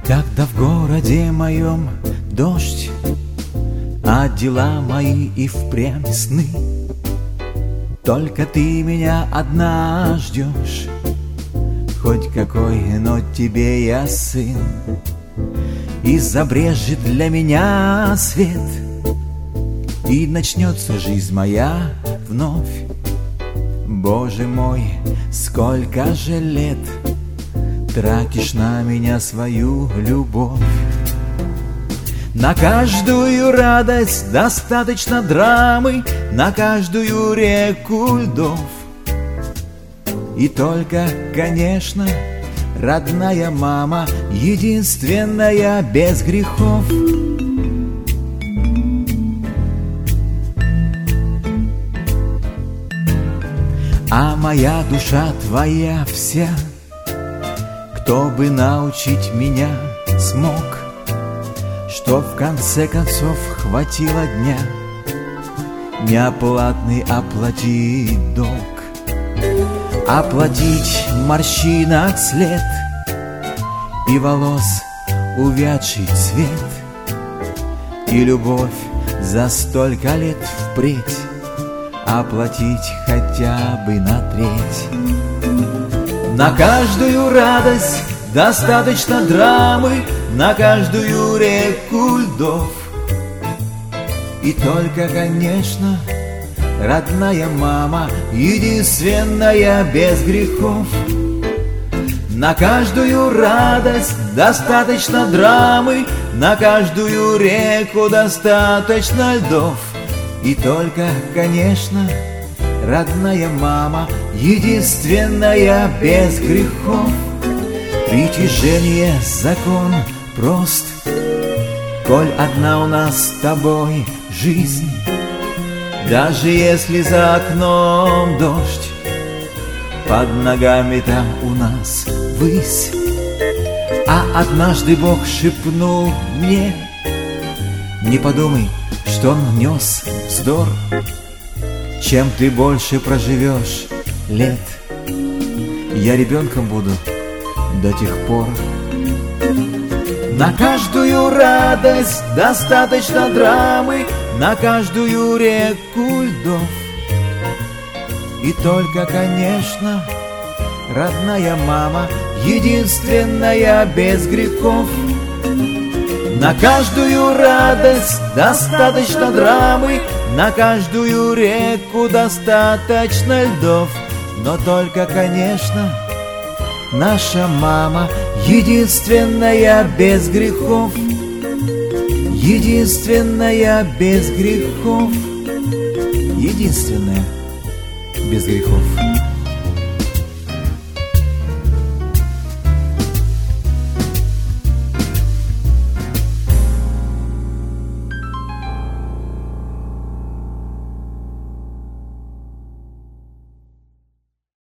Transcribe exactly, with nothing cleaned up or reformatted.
Когда в городе моем дождь, а дела мои и впрямь сны, только ты меня одна ждешь, хоть какой, но тебе я сын. И забрежет для меня свет, и начнется жизнь моя вновь. Боже мой, сколько же лет тратишь на меня свою любовь. На каждую радость достаточно драмы, на каждую реку льдов. И только, конечно, родная мама, единственная без грехов. А моя душа твоя вся, кто бы научить меня смог, что в конце концов хватило дня неоплатный оплатить долг. Оплатить морщинок след и волос увядший цвет, и любовь за столько лет впредь оплатить хотя бы на треть. На каждую радость достаточно драмы, на каждую реку льдов. И только, конечно, родная мама, единственная без грехов. На каждую радость достаточно драмы, на каждую реку достаточно льдов. И только, конечно, родная мама, единственная без грехов. Притяжение закон прост, коль одна у нас с тобой жизнь. Даже если за окном дождь, под ногами там у нас высь. А однажды Бог шепнул мне: не подумай, что он нес вздор. Чем ты больше проживешь лет, я ребенком буду до тех пор. На каждую радость достаточно драмы, на каждую реку льдов. И только, конечно, родная мама, единственная без грехов. На каждую радость достаточно драмы, на каждую реку достаточно льдов. Но только, конечно, наша мама, единственная без грехов. Единственная без грехов. Единственная без грехов.